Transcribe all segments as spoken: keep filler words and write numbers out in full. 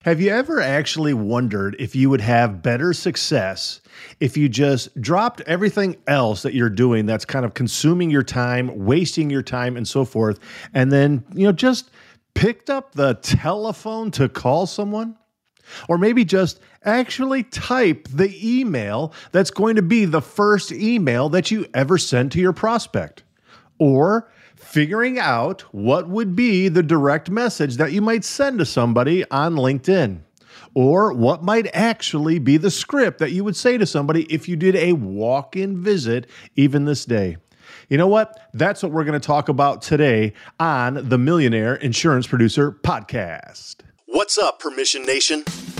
Have you ever actually wondered if you would have better success if you just dropped everything else that you're doing that's kind of consuming your time, wasting your time, and so forth, and then, you know, just picked up the telephone to call someone? Or maybe just actually type the email that's going to be the first email that you ever send to your prospect? Or figuring out what would be the direct message that you might send to somebody on LinkedIn, or what might actually be the script that you would say to somebody if you did a walk-in visit even this day. You know what? That's what we're going to talk about today on the Millionaire Insurance Producer Podcast. What's up, Permission Nation?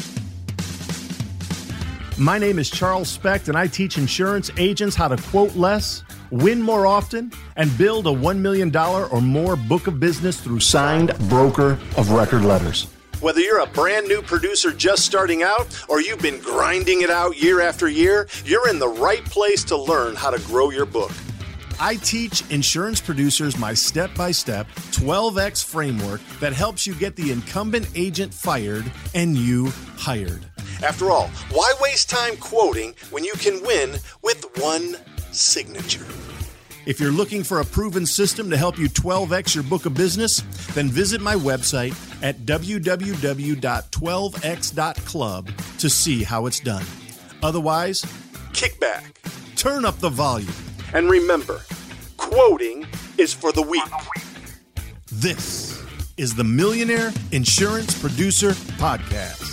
My name is Charles Specht, and I teach insurance agents how to quote less, win more often, and build a one million dollars or more book of business through signed broker of record letters. Whether you're a brand new producer just starting out or you've been grinding it out year after year, you're in the right place to learn how to grow your book. I teach insurance producers my step-by-step twelve X framework that helps you get the incumbent agent fired and you hired. After all, why waste time quoting when you can win with one signature? If you're looking for a proven system to help you twelve X your book of business, then visit my website at w w w dot twelve x dot club to see how it's done. Otherwise, kick back, turn up the volume, and remember, quoting is for the weak. This is the Millionaire Insurance Producer Podcast.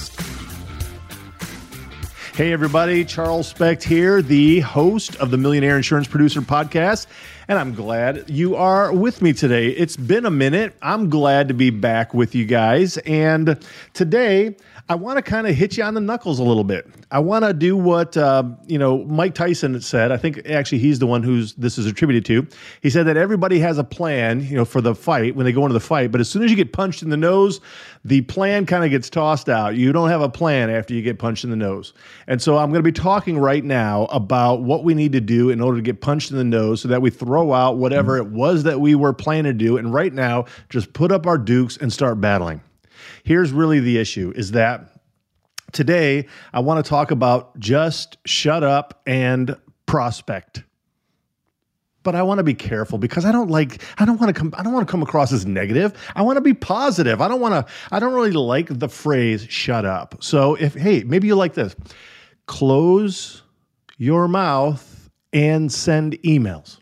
Hey everybody, Charles Specht here, the host of the Millionaire Insurance Producer Podcast, and I'm glad you are with me today. It's been a minute. I'm glad to be back with you guys, and today I want to kind of hit you on the knuckles a little bit. I want to do what uh, you know Mike Tyson said. I think actually he's the one who's this is attributed to. He said that everybody has a plan, you know, for the fight when they go into the fight, but as soon as you get punched in the nose, the plan kind of gets tossed out. You don't have a plan after you get punched in the nose. And so I'm going to be talking right now about what we need to do in order to get punched in the nose so that we throw out whatever it was that we were planning to do. And right now, just put up our dukes and start battling. Here's really the issue is that today I want to talk about just shut up and prospect. But I want to be careful because I don't like, I don't want to come, I don't want to come across as negative. I want to be positive. I don't want to, I don't really like the phrase shut up. So if, hey, maybe you like this, close your mouth and send emails.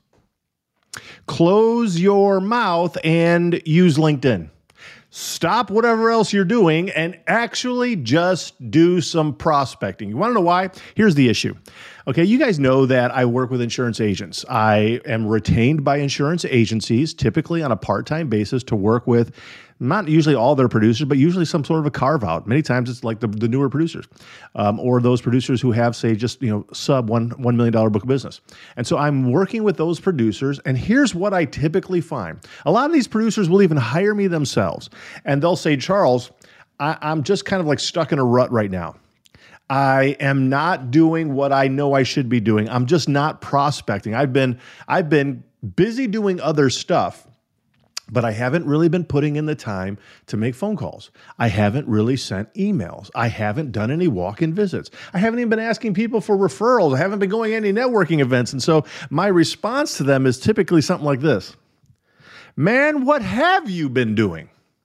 Close your mouth and use LinkedIn. Stop whatever else you're doing and actually just do some prospecting. You want to know why? Here's the issue. Okay, you guys know that I work with insurance agents. I am retained by insurance agencies, typically on a part-time basis, to work with not usually all their producers, but usually some sort of a carve-out. Many times it's like the, the newer producers um, or those producers who have, say, just you know sub one $1 million book of business. And so I'm working with those producers, and here's what I typically find. A lot of these producers will even hire me themselves, and they'll say, Charles, I, I'm just kind of like stuck in a rut right now. I am not doing what I know I should be doing. I'm just not prospecting. I've been I've been busy doing other stuff, but I haven't really been putting in the time to make phone calls. I haven't really sent emails. I haven't done any walk-in visits. I haven't even been asking people for referrals. I haven't been going to any networking events. And so my response to them is typically something like this. Man, what have you been doing?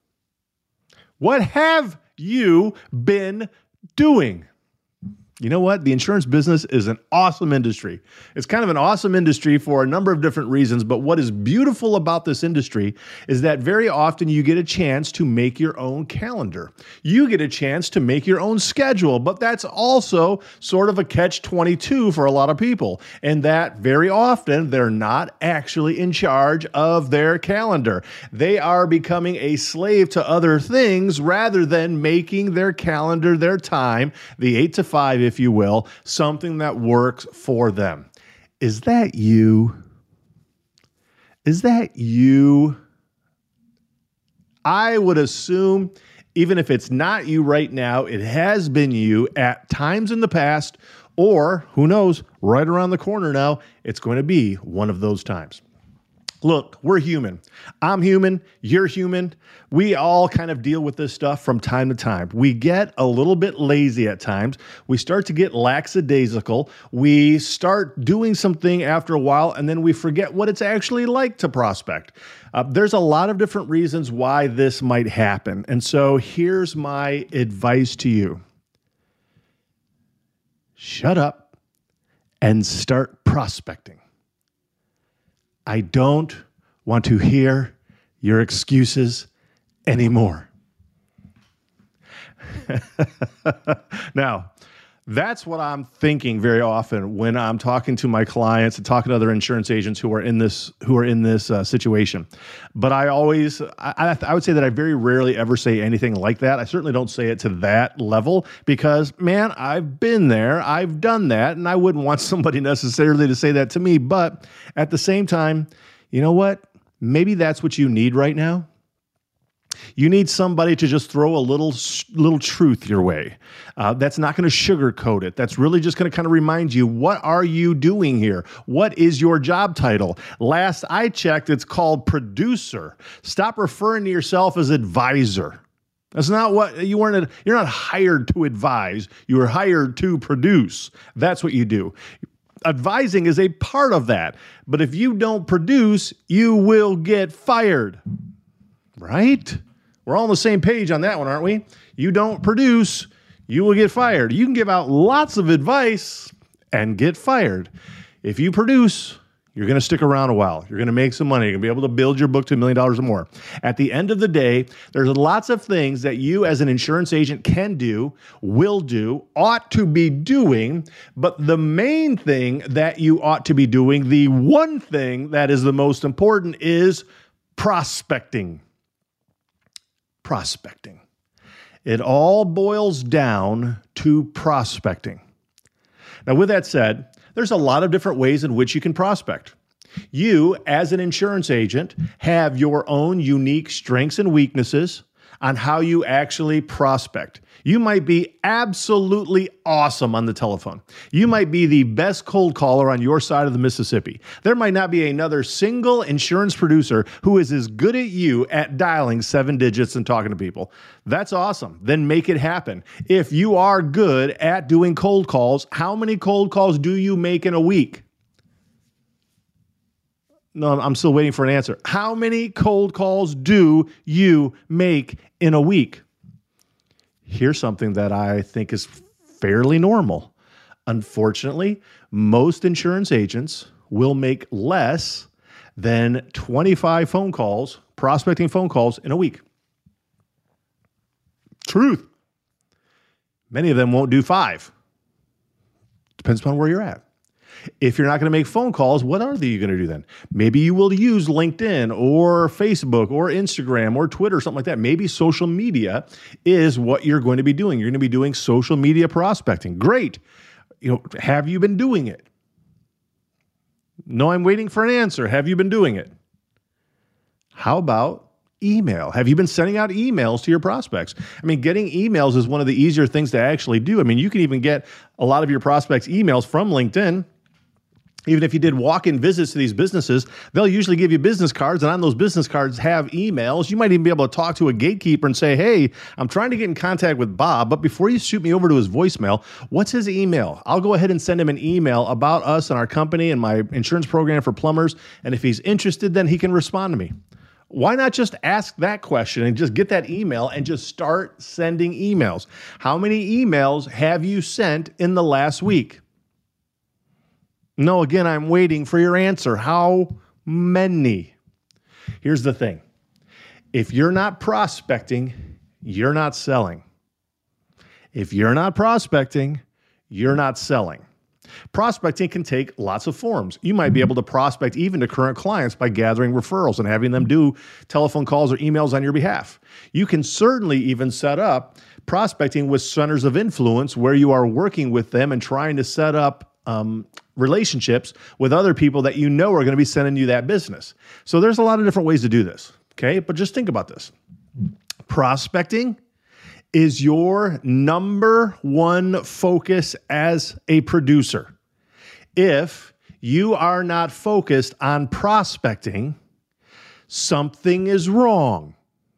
What have you been doing? You know what? The insurance business is an awesome industry. It's kind of an awesome industry for a number of different reasons, but what is beautiful about this industry is that very often you get a chance to make your own calendar. You get a chance to make your own schedule, but that's also sort of a catch twenty-two for a lot of people, and that very often they're not actually in charge of their calendar. They are becoming a slave to other things rather than making their calendar, their time, the eight to five, if you will, something that works for them. Is that you? Is that you? I would assume, even if it's not you right now, it has been you at times in the past, or who knows, right around the corner now, it's going to be one of those times. Look, we're human. I'm human. You're human. We all kind of deal with this stuff from time to time. We get a little bit lazy at times. We start to get lackadaisical. We start doing something after a while, and then we forget what it's actually like to prospect. Uh, there's a lot of different reasons why this might happen. And so here's my advice to you. Shut up and start prospecting. I don't want to hear your excuses anymore. Now, that's what I'm thinking very often when I'm talking to my clients and talking to other insurance agents who are in this who are in this uh, situation. But I always, I, I would say that I very rarely ever say anything like that. I certainly don't say it to that level because, man, I've been there, I've done that, and I wouldn't want somebody necessarily to say that to me. But at the same time, you know what? Maybe that's what you need right now. You need somebody to just throw a little little truth your way. Uh, that's not going to sugarcoat it. That's really just going to kind of remind you, what are you doing here? What is your job title? Last I checked, it's called producer. Stop referring to yourself as advisor. That's not what you weren't. You're not hired to advise. You were hired to produce. That's what you do. Advising is a part of that. But if you don't produce, you will get fired. Right? We're all on the same page on that one, aren't we? You don't produce, you will get fired. You can give out lots of advice and get fired. If you produce, you're going to stick around a while. You're going to make some money. You're going to be able to build your book to a million dollars or more. At the end of the day, there's lots of things that you as an insurance agent can do, will do, ought to be doing. But the main thing that you ought to be doing, the one thing that is the most important, is prospecting. Prospecting. It all boils down to prospecting. Now, with that said, there's a lot of different ways in which you can prospect. You, as an insurance agent, have your own unique strengths and weaknesses on how you actually prospect. You might be absolutely awesome on the telephone. You might be the best cold caller on your side of the Mississippi. There might not be another single insurance producer who is as good at you at dialing seven digits and talking to people. That's awesome. Then make it happen. If you are good at doing cold calls, how many cold calls do you make in a week? No, I'm still waiting for an answer. How many cold calls do you make in a week? Here's something that I think is fairly normal. Unfortunately, most insurance agents will make less than twenty-five phone calls, prospecting phone calls in a week. Truth. Many of them won't do five. Depends upon where you're at. If you're not going to make phone calls, what are you going to do then? Maybe you will use LinkedIn or Facebook or Instagram or Twitter, something like that. Maybe social media is what you're going to be doing. You're going to be doing social media prospecting. Great. You know, have you been doing it? No, I'm waiting for an answer. Have you been doing it? How about email? Have you been sending out emails to your prospects? I mean, getting emails is one of the easier things to actually do. I mean, you can even get a lot of your prospects' emails from LinkedIn. Even if you did walk-in visits to these businesses, they'll usually give you business cards, and on those business cards have emails. You might even be able to talk to a gatekeeper and say, hey, I'm trying to get in contact with Bob, but before you shoot me over to his voicemail, what's his email? I'll go ahead and send him an email about us and our company and my insurance program for plumbers, and if he's interested, then he can respond to me. Why not just ask that question and just get that email and just start sending emails? How many emails have you sent in the last week? No, again, I'm waiting for your answer. How many? Here's the thing. If you're not prospecting, you're not selling. If you're not prospecting, you're not selling. Prospecting can take lots of forms. You might be able to prospect even to current clients by gathering referrals and having them do telephone calls or emails on your behalf. You can certainly even set up prospecting with centers of influence where you are working with them and trying to set up um, relationships with other people that you know are going to be sending you that business. So there's a lot of different ways to do this, okay? But just think about this. Prospecting is your number one focus as a producer. If you are not focused on prospecting, something is wrong.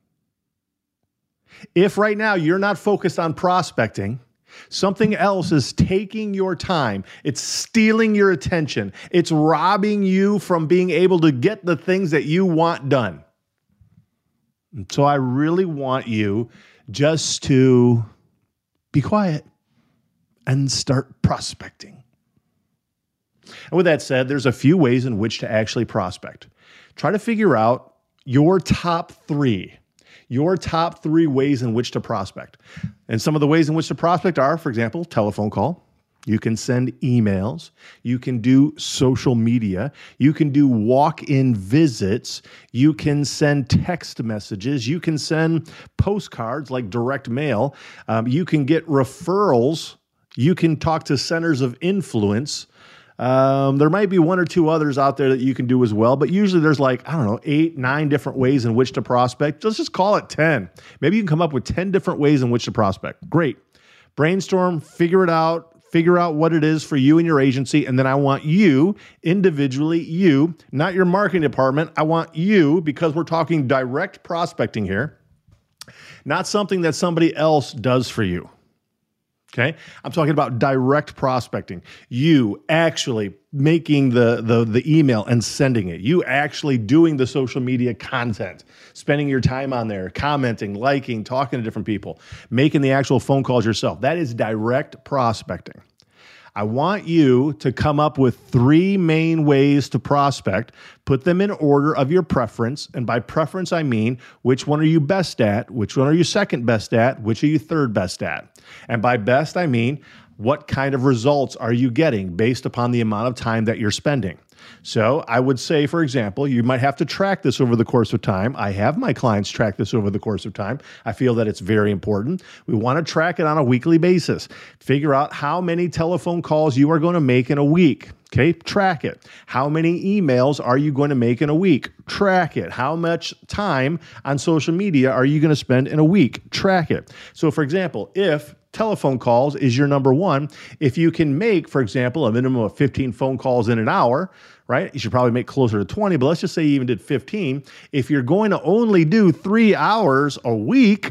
If right now you're not focused on prospecting, something else is taking your time. It's stealing your attention. It's robbing you from being able to get the things that you want done. And so I really want you just to be quiet and start prospecting. And with that said, there's a few ways in which to actually prospect. Try to figure out your top three. Your top three ways in which to prospect. And some of the ways in which to prospect are, for example, telephone call. You can send emails. You can do social media. You can do walk-in visits. You can send text messages. You can send postcards like direct mail. Um, you can get referrals. You can talk to centers of influence. Um, there might be one or two others out there that you can do as well, but usually there's like, I don't know, eight, nine different ways in which to prospect. Let's just call it ten. Maybe you can come up with ten different ways in which to prospect. Great. Brainstorm, figure it out, figure out what it is for you and your agency. And then I want you individually, you, not your marketing department. I want you, because we're talking direct prospecting here, not something that somebody else does for you. Okay, I'm talking about direct prospecting. You actually making the, the, the email and sending it. You actually doing the social media content, spending your time on there, commenting, liking, talking to different people, making the actual phone calls yourself. That is direct prospecting. I want you to come up with three main ways to prospect, put them in order of your preference. And by preference, I mean, which one are you best at? Which one are you second best at? Which are you third best at? And by best, I mean, what kind of results are you getting based upon the amount of time that you're spending? So I would say, for example, you might have to track this over the course of time. I have my clients track this over the course of time. I feel that it's very important. We want to track it on a weekly basis. Figure out how many telephone calls you are going to make in a week. Okay, track it. How many emails are you going to make in a week? Track it. How much time on social media are you going to spend in a week? Track it. So, for example, if telephone calls is your number one, if you can make, for example, a minimum of fifteen phone calls in an hour, right? You should probably make closer to twenty, but let's just say you even did fifteen. If you're going to only do three hours a week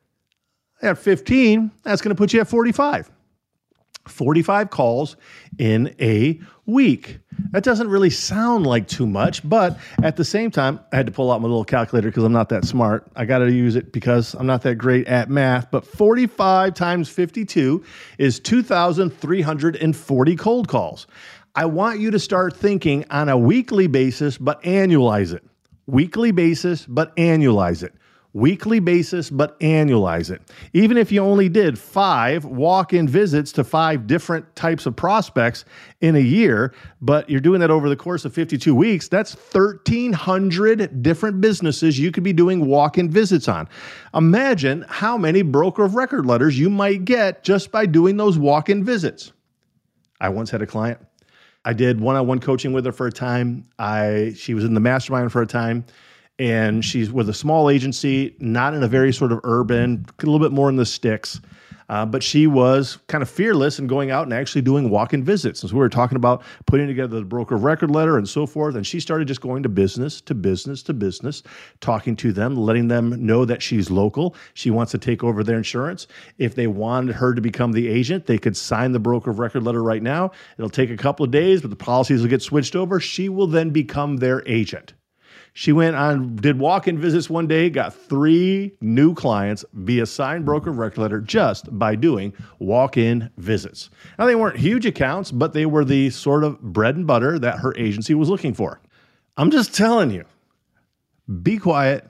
at fifteen, that's going to put you at forty-five. forty-five calls in a week. That doesn't really sound like too much, but at the same time, I had to pull out my little calculator because I'm not that smart. I got to use it because I'm not that great at math, but forty-five times fifty-two is two thousand three hundred forty cold calls. I want you to start thinking on a weekly basis, but annualize it. Weekly basis, but annualize it. Weekly basis, but annualize it. Even if you only did five walk-in visits to five different types of prospects in a year, but you're doing that over the course of fifty-two weeks, that's thirteen hundred different businesses you could be doing walk-in visits on. Imagine how many broker of record letters you might get just by doing those walk-in visits. I once had a client. I did one-on-one coaching with her for a time. I she was in the mastermind for a time. And she's with a small agency, not in a very sort of urban, a little bit more in the sticks. Uh, but she was kind of fearless in going out and actually doing walk-in visits. And so we were talking about putting together the broker of record letter and so forth. And she started just going to business to business to business, talking to them, letting them know that she's local. She wants to take over their insurance. If they wanted her to become the agent, they could sign the broker of record letter right now. It'll take a couple of days, but the policies will get switched over. She will then become their agent. She went on, did walk-in visits one day, got three new clients via signed broker of record letter just by doing walk-in visits. Now, they weren't huge accounts, but they were the sort of bread and butter that her agency was looking for. I'm just telling you, be quiet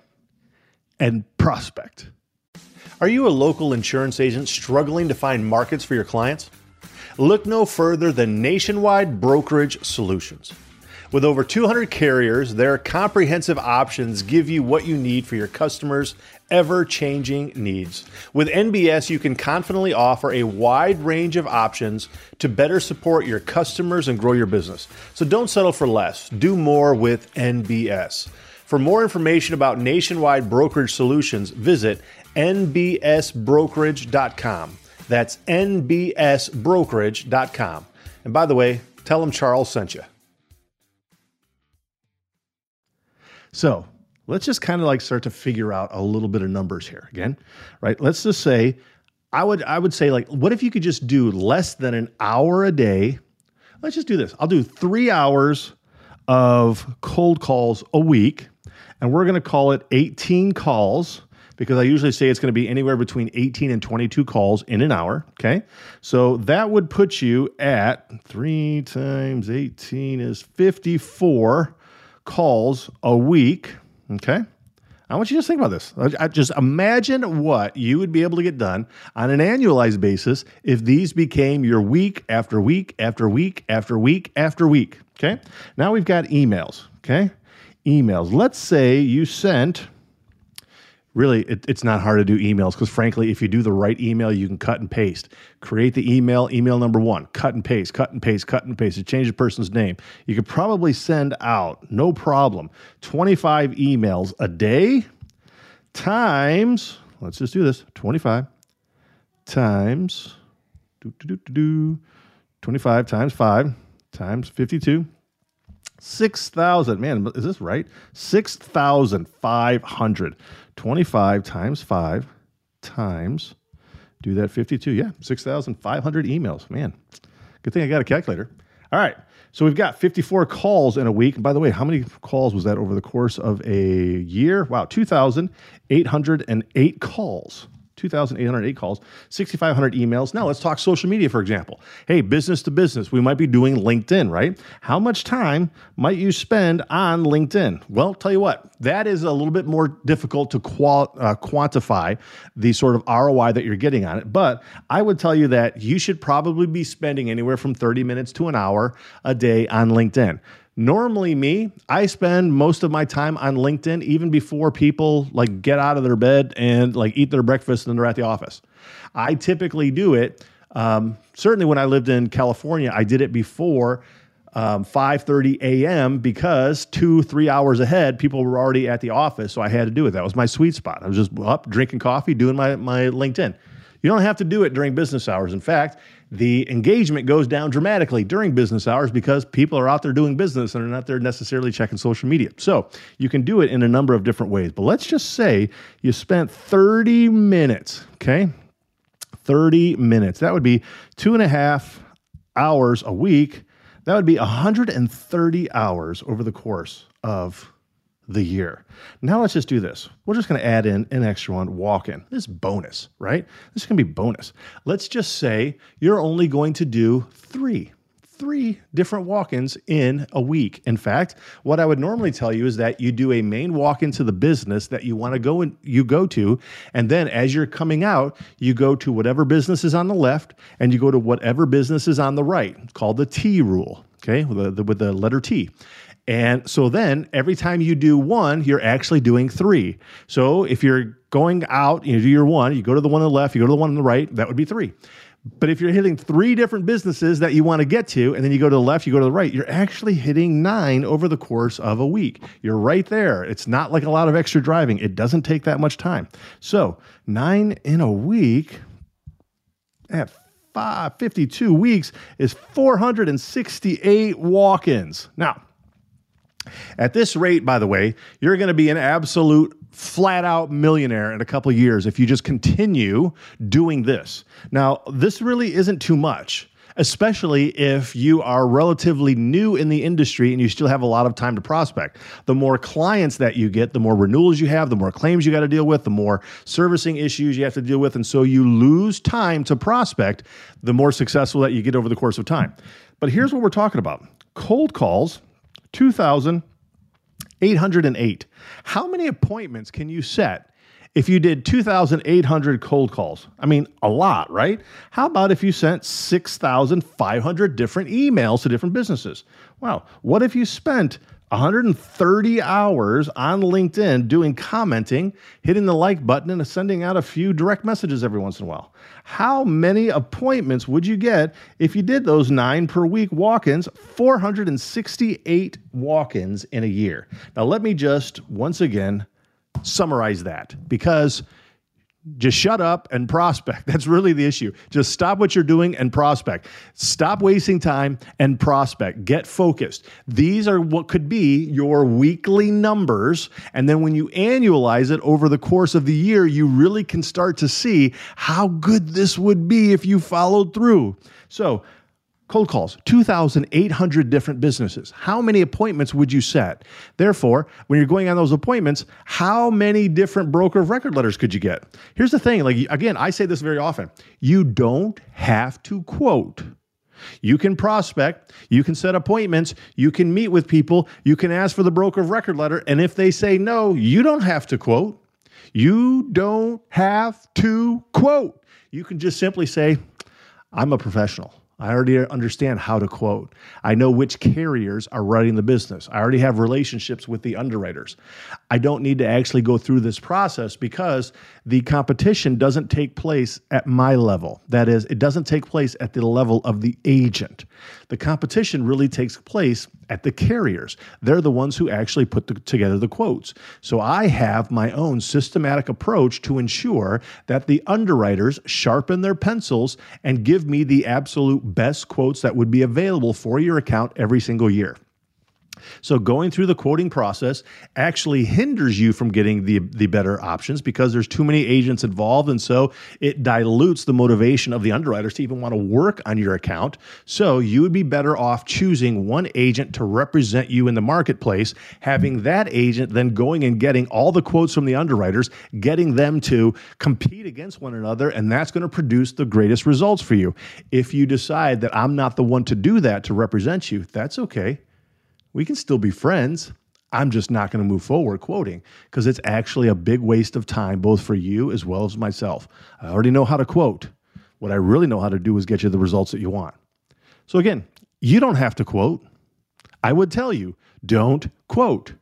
and prospect. Are you a local insurance agent struggling to find markets for your clients? Look no further than Nationwide Brokerage Solutions. With over two hundred carriers, their comprehensive options give you what you need for your customers' ever-changing needs. With N B S, you can confidently offer a wide range of options to better support your customers and grow your business. So don't settle for less. Do more with N B S. For more information about Nationwide Brokerage Solutions, visit N B S brokerage dot com. That's N B S brokerage dot com. And by the way, tell them Charles sent you. So let's just kind of like start to figure out a little bit of numbers here again, right? Let's just say, I would, I would say like, what if you could just do less than an hour a day? Let's just do this. I'll do three hours of cold calls a week, and we're going to call it eighteen calls because I usually say it's going to be anywhere between eighteen and twenty-two calls in an hour. Okay. So that would put you at three times eighteen is fifty-four calls a week. Okay. I want you to just think about this. I, I just imagine what you would be able to get done on an annualized basis if these became your week after week after week after week after week. Okay. Now we've got emails. Okay. Emails. Let's say you sent, really, it, it's not hard to do emails because frankly, if you do the right email, you can cut and paste. Create the email, email number one, cut and paste, cut and paste, cut and paste. You change the person's name. You could probably send out, no problem, twenty-five emails a day times, let's just do this, twenty-five times, do, do, do, do, do, twenty-five times five times fifty-two. six thousand, man, is this right? six thousand five hundred. twenty-five times five times, do that fifty-two. Yeah, six thousand five hundred emails. Man, good thing I got a calculator. All right, so we've got fifty-four calls in a week. And by the way, how many calls was that over the course of a year? Wow, two thousand eight hundred eight calls. two thousand eight hundred eight calls, six thousand five hundred emails. Now let's talk social media, for example. Hey, business to business, we might be doing LinkedIn, right? How much time might you spend on LinkedIn? Well, tell you what, that is a little bit more difficult to qual- uh, quantify the sort of R O I that you're getting on it. But I would tell you that you should probably be spending anywhere from thirty minutes to an hour a day on LinkedIn. Normally me, I spend most of my time on LinkedIn even before people like get out of their bed and like eat their breakfast and they're at the office. I typically do it. Um, certainly when I lived in California, I did it before um, five thirty a.m. because two, three hours ahead, people were already at the office. So I had to do it. That was my sweet spot. I was just up drinking coffee, doing my, my LinkedIn. You don't have to do it during business hours. In fact, the engagement goes down dramatically during business hours because people are out there doing business and are not there necessarily checking social media. So you can do it in a number of different ways. But let's just say you spent thirty minutes, okay? thirty minutes. That would be two and a half hours a week. That would be one hundred thirty hours over the course of the year. Now let's just do this. We're just going to add in an extra one, walk-in. This is bonus, right? This is going to be bonus. Let's just say you're only going to do three, three different walk-ins in a week. In fact, what I would normally tell you is that you do a main walk-in to the business that you want to go and you go to, and then as you're coming out, you go to whatever business is on the left, and you go to whatever business is on the right. It's called the T rule, okay, with the, the, with the letter T. And so then every time you do one, you're actually doing three. So if you're going out, you do your one, you go to the one on the left, you go to the one on the right, that would be three. But if you're hitting three different businesses that you want to get to, and then you go to the left, you go to the right, you're actually hitting nine over the course of a week. You're right there. It's not like a lot of extra driving. It doesn't take that much time. So nine in a week at five, fifty-two weeks is four hundred sixty-eight walk-ins. Now, at this rate, by the way, you're going to be an absolute flat-out millionaire in a couple of years if you just continue doing this. Now, this really isn't too much, especially if you are relatively new in the industry and you still have a lot of time to prospect. The more clients that you get, the more renewals you have, the more claims you got to deal with, the more servicing issues you have to deal with, and so you lose time to prospect, the more successful that you get over the course of time. But here's what we're talking about. Cold calls, two thousand eight hundred eight. How many appointments can you set if you did two thousand eight hundred cold calls? I mean, a lot, right? How about if you sent six thousand five hundred different emails to different businesses? Wow. What if you spent one hundred thirty hours on LinkedIn doing commenting, hitting the like button, and sending out a few direct messages every once in a while? How many appointments would you get if you did those nine per week walk-ins, four hundred sixty-eight walk-ins in a year? Now, let me just once again summarize that, because Just shut up and prospect. That's really the issue. Just stop what you're doing and prospect. Stop wasting time and prospect. Get focused. These are what could be your weekly numbers. And then when you annualize it over the course of the year, you really can start to see how good this would be if you followed through. So, cold calls, two thousand eight hundred different businesses. How many appointments would you set? Therefore, when you're going on those appointments, how many different broker of record letters could you get? Here's the thing, like again, I say this very often. You don't have to quote. You can prospect, you can set appointments, you can meet with people, you can ask for the broker of record letter, and if they say no, you don't have to quote. You don't have to quote. You can just simply say, I'm a professional. I already understand how to quote. I know which carriers are running the business. I already have relationships with the underwriters. I don't need to actually go through this process because the competition doesn't take place at my level. That is, it doesn't take place at the level of the agent. The competition really takes place at the carriers. They're the ones who actually put the, together the quotes. So I have my own systematic approach to ensure that the underwriters sharpen their pencils and give me the absolute best quotes that would be available for your account every single year. So going through the quoting process actually hinders you from getting the, the better options because there's too many agents involved. And so it dilutes the motivation of the underwriters to even want to work on your account. So you would be better off choosing one agent to represent you in the marketplace, having that agent then going and getting all the quotes from the underwriters, getting them to compete against one another. And that's going to produce the greatest results for you. If you decide that I'm not the one to do that to represent you, that's okay. We can still be friends. I'm just not going to move forward quoting because it's actually a big waste of time, both for you as well as myself. I already know how to quote. What I really know how to do is get you the results that you want. So again, you don't have to quote. I would tell you, don't quote.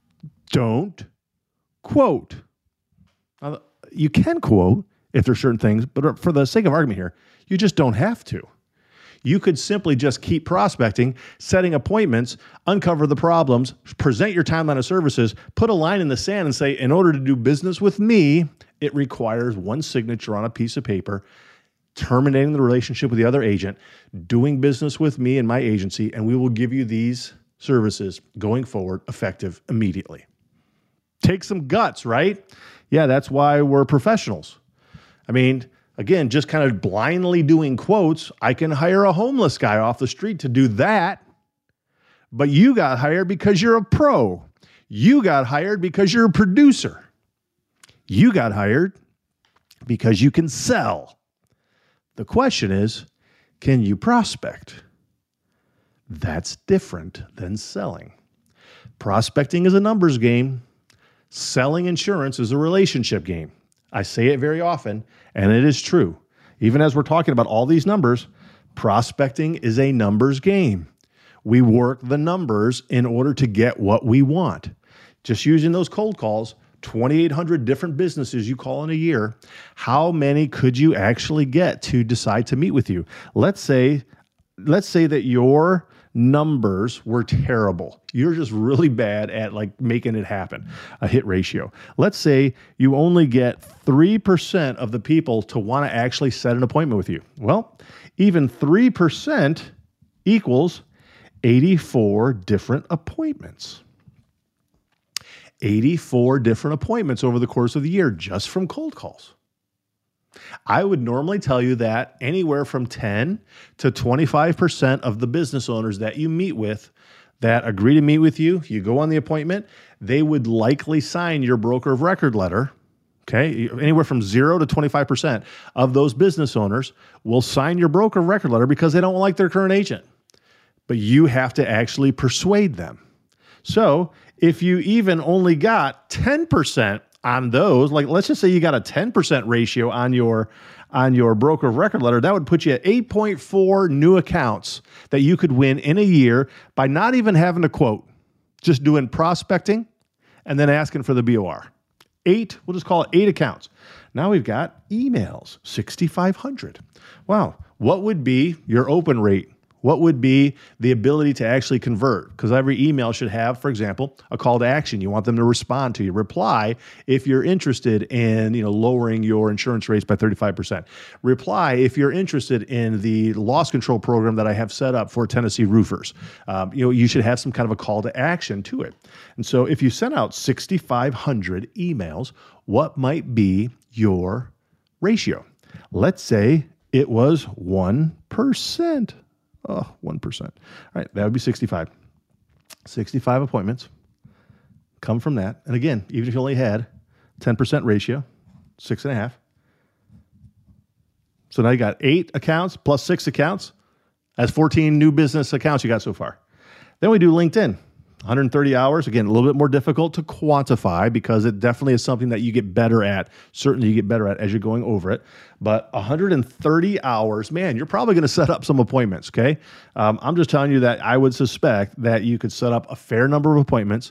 Don't quote. Now, you can quote if there's certain things, but for the sake of argument here, you just don't have to. You could simply just keep prospecting, setting appointments, uncover the problems, present your timeline of services, put a line in the sand and say, in order to do business with me, it requires one signature on a piece of paper, terminating the relationship with the other agent, doing business with me and my agency, and we will give you these services going forward effective immediately. Take some guts, right? Yeah, that's why we're professionals. I mean, again, just kind of blindly doing quotes, I can hire a homeless guy off the street to do that. But you got hired because you're a pro. You got hired because you're a producer. You got hired because you can sell. The question is, can you prospect? That's different than selling. Prospecting is a numbers game. Selling insurance is a relationship game. I say it very often, and it is true. Even as we're talking about all these numbers, prospecting is a numbers game. We work the numbers in order to get what we want. Just using those cold calls, twenty-eight hundred different businesses you call in a year, how many could you actually get to decide to meet with you? Let's say, let's say that your numbers were terrible. You're just really bad at like making it happen, a hit ratio. Let's say you only get three percent of the people to want to actually set an appointment with you. Well, even three percent equals eighty-four different appointments. eighty-four different appointments over the course of the year just from cold calls. I would normally tell you that anywhere from ten to twenty-five percent of the business owners that you meet with that agree to meet with you, you go on the appointment, they would likely sign your broker of record letter. Okay, anywhere from zero to twenty-five percent of those business owners will sign your broker of record letter because they don't like their current agent. But you have to actually persuade them. So if you even only got ten percent on those, like let's just say you got a ten percent ratio on your on your broker of record letter, that would put you at eight point four new accounts that you could win in a year by not even having to quote, just doing prospecting and then asking for the B O R. Eight, we'll just call it eight accounts. Now we've got emails, sixty-five hundred. Wow, what would be your open rate What would be the ability to actually convert? Because every email should have, for example, a call to action. You want them to respond to you. Reply if you're interested in, you know, lowering your insurance rates by thirty-five percent. Reply if you're interested in the loss control program that I have set up for Tennessee roofers. Um, you know, you should have some kind of a call to action to it. And so if you send out sixty-five hundred emails, what might be your ratio? Let's say it was one percent. Oh, one percent. All right, that would be sixty-five. sixty-five appointments come from that. And again, even if you only had ten percent ratio, six and a half. So now you got eight accounts plus six accounts. That's fourteen new business accounts you got so far. Then we do LinkedIn. one hundred thirty hours. Again, a little bit more difficult to quantify because it definitely is something that you get better at. Certainly you get better at as you're going over it. But one hundred thirty hours, man, you're probably going to set up some appointments, okay? Um, I'm just telling you that I would suspect that you could set up a fair number of appointments.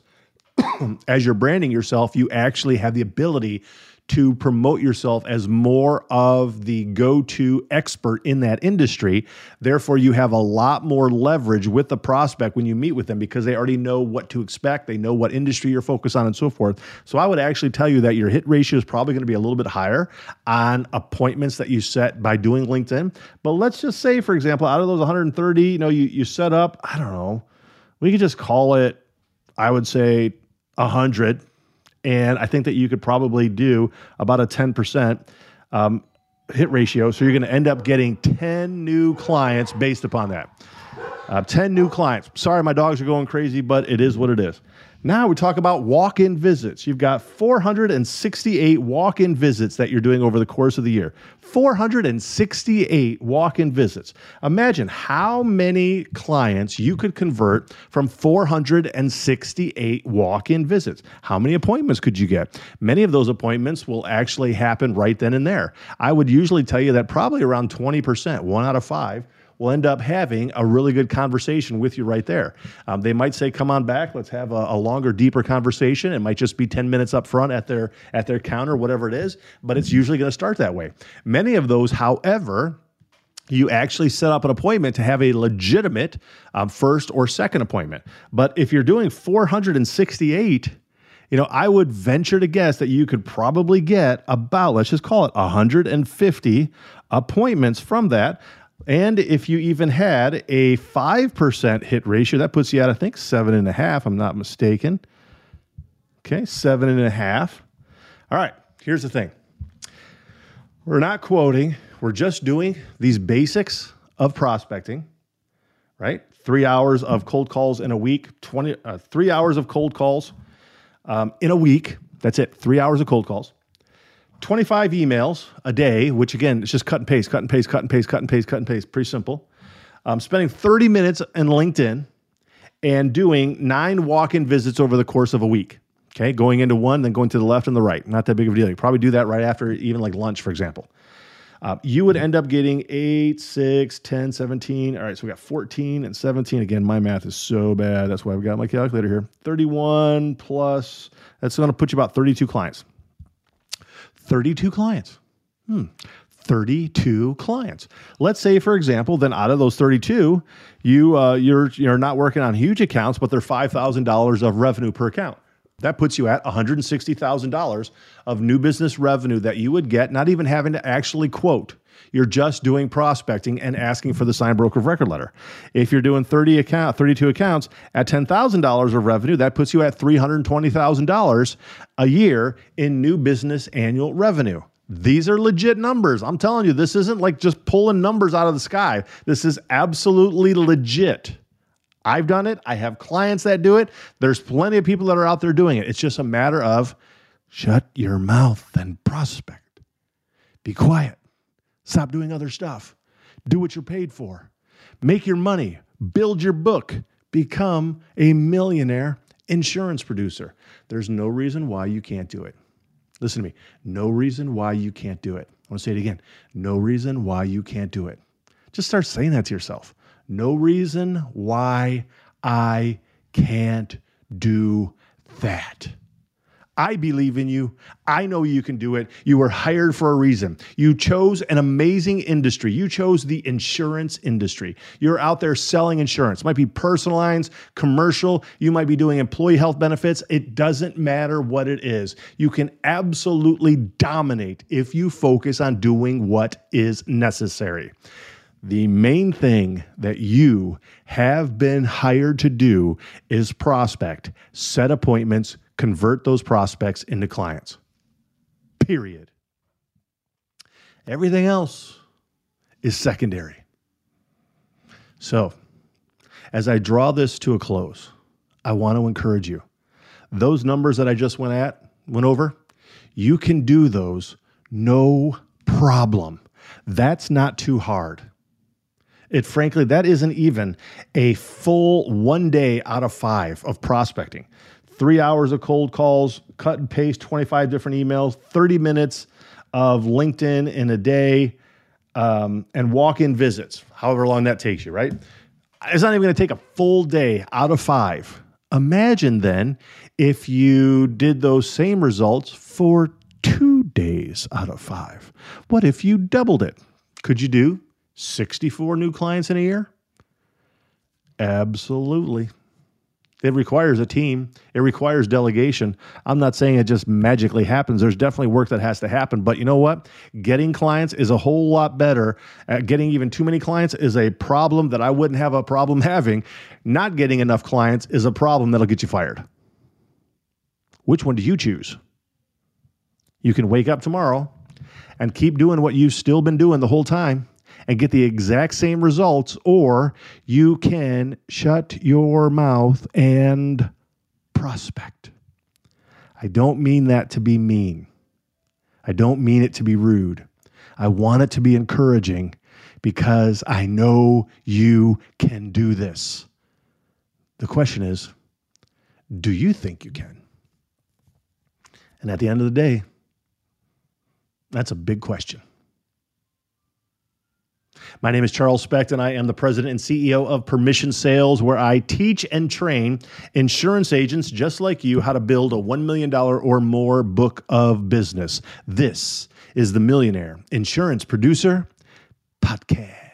As you're branding yourself, you actually have the ability to promote yourself as more of the go-to expert in that industry. Therefore, you have a lot more leverage with the prospect when you meet with them because they already know what to expect. They know what industry you're focused on and so forth. So I would actually tell you that your hit ratio is probably going to be a little bit higher on appointments that you set by doing LinkedIn. But let's just say, for example, out of those one hundred thirty, you know, you, you set up, I don't know, we could just call it, I would say one hundred. And I think that you could probably do about a ten percent um, hit ratio. So you're going to end up getting ten new clients based upon that. Uh, ten new clients. Sorry, my dogs are going crazy, but it is what it is. Now we talk about walk-in visits. You've got four hundred sixty-eight walk-in visits that you're doing over the course of the year. four hundred sixty-eight walk-in visits. Imagine how many clients you could convert from four hundred sixty-eight walk-in visits. How many appointments could you get? Many of those appointments will actually happen right then and there. I would usually tell you that probably around twenty percent, one out of five, will end up having a really good conversation with you right there. Um, they might say, come on back, let's have a, a longer, deeper conversation. It might just be ten minutes up front at their at their counter, whatever it is, but it's usually going to start that way. Many of those, however, you actually set up an appointment to have a legitimate um, first or second appointment. But if you're doing four hundred sixty-eight, you know, I would venture to guess that you could probably get about, let's just call it one hundred fifty appointments from that. And if you even had a five percent hit ratio, that puts you at, I think, seven and a half, I'm not mistaken. Okay, seven and a half. All right, here's the thing. We're not quoting. We're just doing these basics of prospecting, right? Three hours of cold calls in a week, twenty, uh, three hours of cold calls um, in a week. That's it, three hours of cold calls. twenty-five emails a day, which again, it's just cut and paste, cut and paste, cut and paste, cut and paste, cut and paste. Pretty simple. Um, spending thirty minutes in LinkedIn and doing nine walk-in visits over the course of a week. Okay, going into one, then going to the left and the right. Not that big of a deal. You probably do that right after even like lunch, for example. Uh, you would end up getting eight, six, ten, seventeen. All right, so we got fourteen and seventeen. Again, my math is so bad. That's why I've got my calculator here. thirty-one plus, that's going to put you about thirty-two clients. thirty-two clients. Hmm. thirty-two clients. Let's say, for example, then out of those thirty-two, you, uh, you're, you're not working on huge accounts, but they're five thousand dollars of revenue per account. That puts you at one hundred sixty thousand dollars of new business revenue that you would get, not even having to actually quote. You're just doing prospecting and asking for the signed broker of record letter. If you're doing thirty account, thirty-two accounts at ten thousand dollars of revenue, that puts you at three hundred twenty thousand dollars a year in new business annual revenue. These are legit numbers. I'm telling you, this isn't like just pulling numbers out of the sky. This is absolutely legit. I've done it. I have clients that do it. There's plenty of people that are out there doing it. It's just a matter of shut your mouth and prospect. Be quiet. Stop doing other stuff. Do what you're paid for. Make your money. Build your book. Become a millionaire insurance producer. There's no reason why you can't do it. Listen to me. No reason why you can't do it. I want to say it again. No reason why you can't do it. Just start saying that to yourself. No reason why I can't do that. I believe in you. I know you can do it. You were hired for a reason. You chose an amazing industry. You chose the insurance industry. You're out there selling insurance. It might be personal lines, commercial. You might be doing employee health benefits. It doesn't matter what it is. You can absolutely dominate if you focus on doing what is necessary. The main thing that you have been hired to do is prospect, set appointments, convert those prospects into clients. Period. Everything else is secondary. So, as I draw this to a close, I want to encourage you. Those numbers that I just went at, went over, you can do those no problem. That's not too hard. It frankly, that isn't even a full one day out of five of prospecting. Three hours of cold calls, cut and paste, twenty-five different emails, thirty minutes of LinkedIn in a day, um, and walk-in visits, however long that takes you, right? It's not even going to take a full day out of five. Imagine then if you did those same results for two days out of five. What if you doubled it? Could you do sixty-four new clients in a year? Absolutely. It requires a team. It requires delegation. I'm not saying it just magically happens. There's definitely work that has to happen. But you know what? Getting clients is a whole lot better. Uh, getting even too many clients is a problem that I wouldn't have a problem having. Not getting enough clients is a problem that'll get you fired. Which one do you choose? You can wake up tomorrow and keep doing what you've still been doing the whole time and get the exact same results, or you can shut your mouth and prospect. I don't mean that to be mean. I don't mean it to be rude. I want it to be encouraging because I know you can do this. The question is, do you think you can? And at the end of the day, that's a big question. My name is Charles Specht, and I am the president and C E O of Permission Sales, where I teach and train insurance agents just like you how to build a one million dollars or more book of business. This is the Millionaire Insurance Producer Podcast.